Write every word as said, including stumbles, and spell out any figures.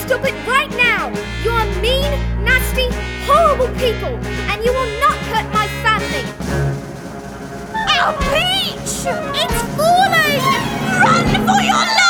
stop it right now! You are mean, nasty, horrible people, and you will not hurt my family! Oh, Peach! It's falling! Run for your life!